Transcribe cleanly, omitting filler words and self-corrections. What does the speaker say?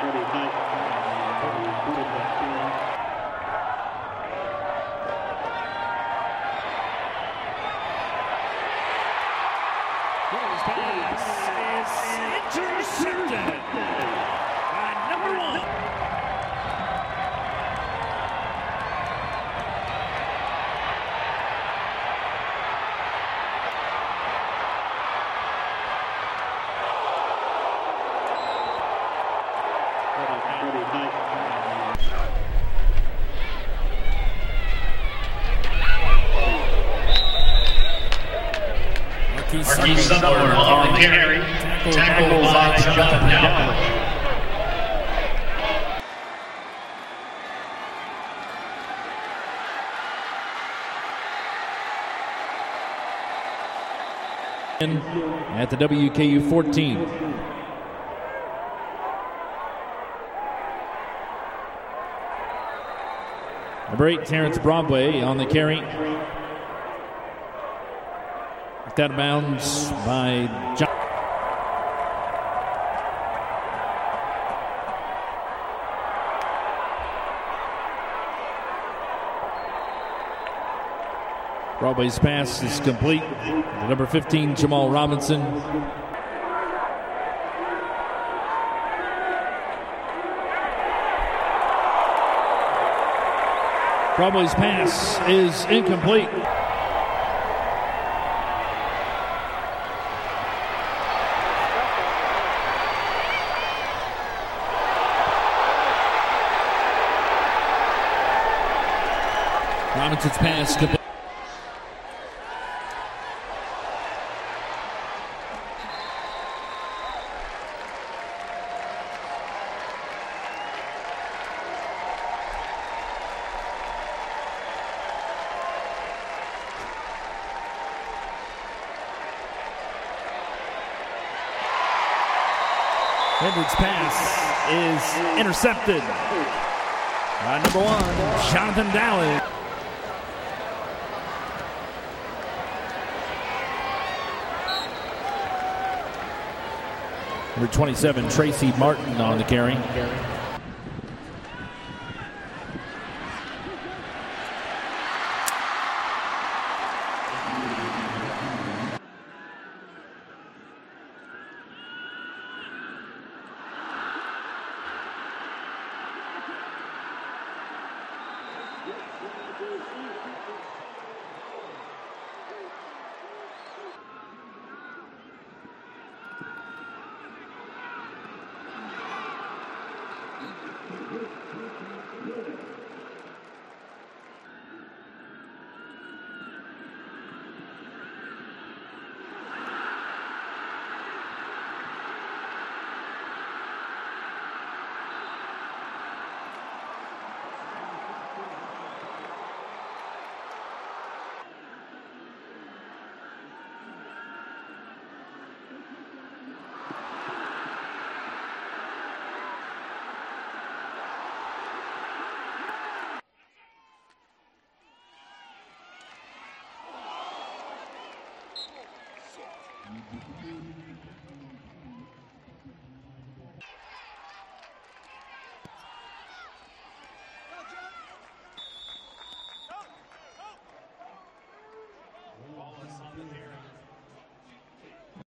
Pass is intercepted by number 1. Marquis Summer on the carry. Tackle by Jonathan Dowling. At the WKU 14. Number 8, Terrence Broadway on the carry. Out of bounds by John. Broadway's pass is complete. The number 15, Jamal Robinson. Broadway's pass is incomplete. Robinson's pass complete. Hendricks' pass is intercepted by number 1, Jonathan Dowling. Number 27, Tracy Martin on the carry.